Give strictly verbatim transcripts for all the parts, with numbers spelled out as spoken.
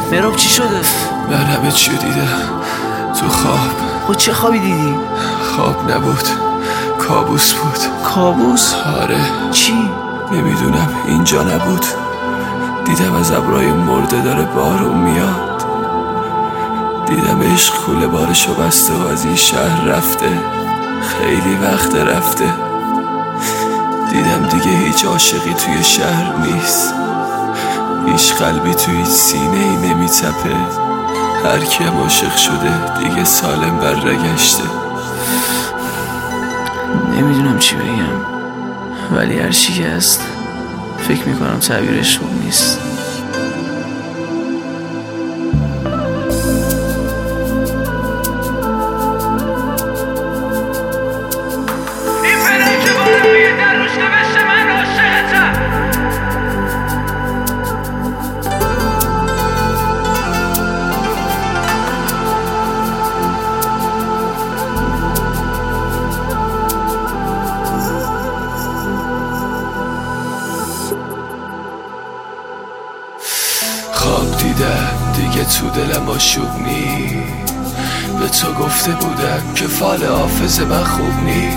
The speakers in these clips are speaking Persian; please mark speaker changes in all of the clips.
Speaker 1: مهراب چی شده؟
Speaker 2: من همه چیو دیدم تو خواب.
Speaker 1: خود چه خوابی دیدی؟
Speaker 2: خواب نبود، کابوس بود.
Speaker 1: کابوس؟
Speaker 2: آره.
Speaker 1: چی؟
Speaker 2: نمیدونم، اینجا نبود. دیدم از ابرای مرده داره بارون میاد. دیدم عشق کوله بارشو بسته و از این شهر رفته، خیلی وقت رفته. دیدم دیگه هیچ عاشقی توی شهر نیست، هیچ قلبی توی سینه ای نمیتپه. هر کیم عاشق شده دیگه سالم برگشته.
Speaker 1: نمیدونم چی بگم، ولی هر چی که هست فکر میکنم تعبیرش خوب نیست.
Speaker 2: خواب دیدم دیگه تو دلم آشوب نی. به تو گفته بودم که فال حافظ من خوب نی.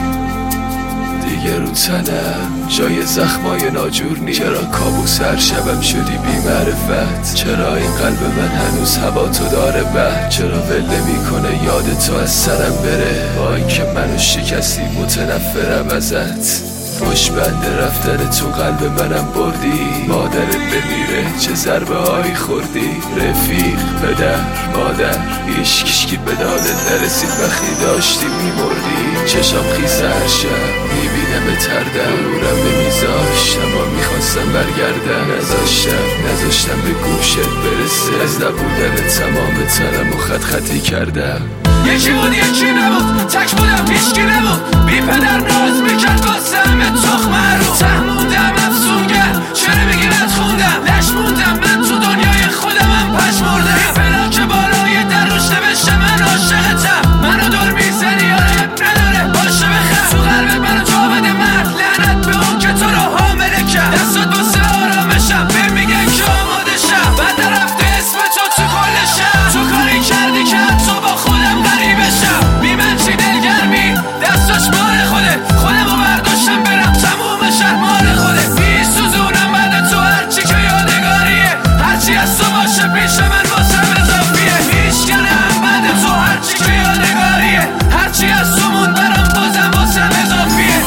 Speaker 2: دیگه رو تنم جای زخمای ناجور نی. چرا کابوس هر شبم شدی بی معرفت؟ چرا این قلب من هنوز هوا تو داره بر؟ چرا ول نمیکنه یاد تو از سرم بره؟ با اینکه منو شکستی متنفرم ازت. پشت بند رفتن تو قلب منم بردی. مادرت بمیره چه ضربه هایی خوردی. رفیق، پدر، مادر، هیچ کشکی به دادت نرسید وقتی داشتی میمردی. چشام خیس هر شب میبینم تردم، نورم نمیذاشت اما میخواستم برگردم. نذاشتم نذاشتم به گوشت برسه، از نبودن تمام تنم و خط خطی کردم.
Speaker 3: یکی بود یکی نبود، تک بودم هیچکی نبود. بی پدر ناز میکرد واسه همه تخمه رو. ته موندم افسونگر، چرا میگی بد خوندم؟ لش موندم من تو دنیای خودم هم پش مردم. بی پدر که بالای در روش نوشته من عاشقتم. منو دور میزنی آره نداره باشه بخم. تو قلبت منو جا بده مرد، لعنت به اون که تو رو حامله کرد. دستات واسه آرامشم بهم میگن که آماده شم. بعد رفته اسم تو تو کل شب. تو کاری کردی که حتی با خودم غریبشم. بی من چی دلگرمی دستاش مال خوده. خودمو برداشتم برم تموم شهر مال خوده. بی سوزونم بعد تو هرچی که یادگاریه. هرچی از تو باشه پیش من واسم اضافیه. هیچ کنم بعد تو هرچی که یادگاریه. هرچی از تو مون برام بازم واسم اضافیه.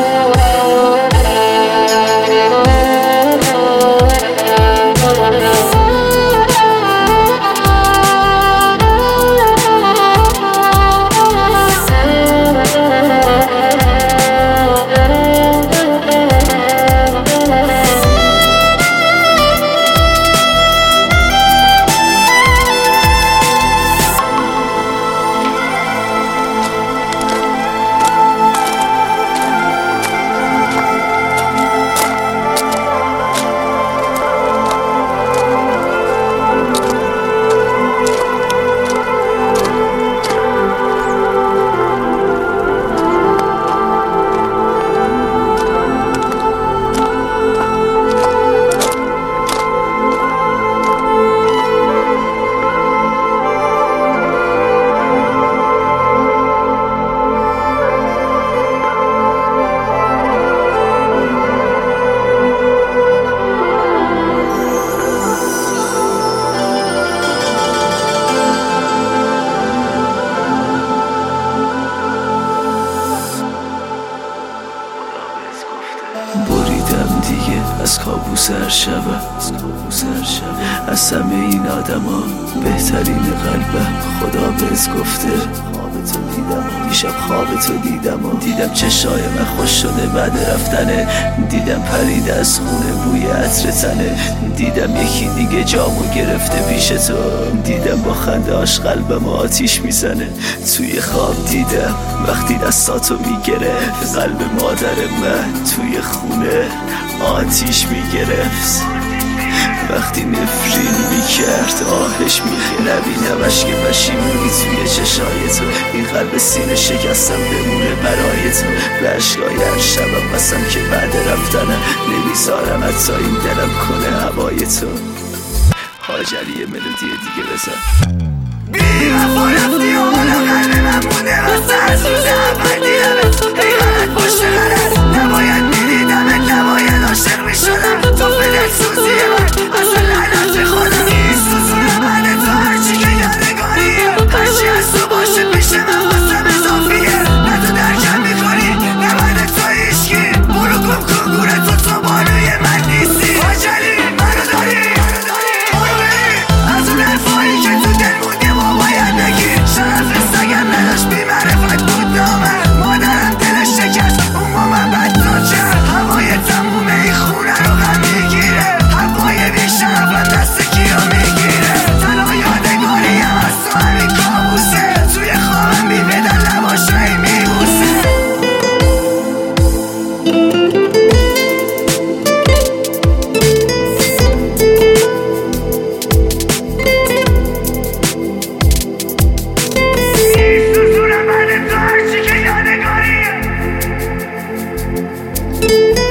Speaker 1: بریدم دیگه از کابوس هر شب، از همه این آدم ها بهترین قلبم خدا بهت گفته. خوابتو دیدم دیشب، خوابتو دیدم و دیدم چشای من خوش شده بعد رفتنه. دیدم پرید از خونه بوی عطر تنه. دیدم یکی دیگه جامو گرفته پیش تو. دیدم با خندهاش قلبم آتیش میزنه. توی خواب دیدم وقتی دستاتو میگرفت، قلب مادر من توی خونه آتیش میگرفت. وقتی نفرین میکرد آهش میگه نبینمش که پشیمونی توی چشای تو. این قلب سینه شکستم بمونه برای تو. به عشقای هر شبم بسم که بعد رفتنم نمیذارم حتی این دلم کنه هوای تو. هاجری ملودی دیگه بزن.
Speaker 3: بی وفا رفتی و حالا قلب من مونده واسه از روز اول دیدمت ای غلط پشت غلط نباید میدیدمت نباید عاشق میشدم تو فلک سوزی من اصلا لعنت خودم میسوزونه من تو هرچی که یادگاریه هرچی از تو باشه پیش من واسم اضافیه نه تو درکم میکنی نه من تو ایشکی برو گم کن گوره تو تو بانوی من نیستی آجلی منو داری برو بری از اون حرفایی که تو دل مونده ما باید بگی شرف سگم نداشت بی معرفت بود نامن مادرم دلش شکست اون با من بدنام کرد هوای تموم این خونه رو غم میگیره هوای بی شرفم دست کیو میگیره تنها یادگاریم از تو همین کابوسه توی خوابم میبدن لباشایی میبوسه میسوزونم من تو هرچی که یادگاریه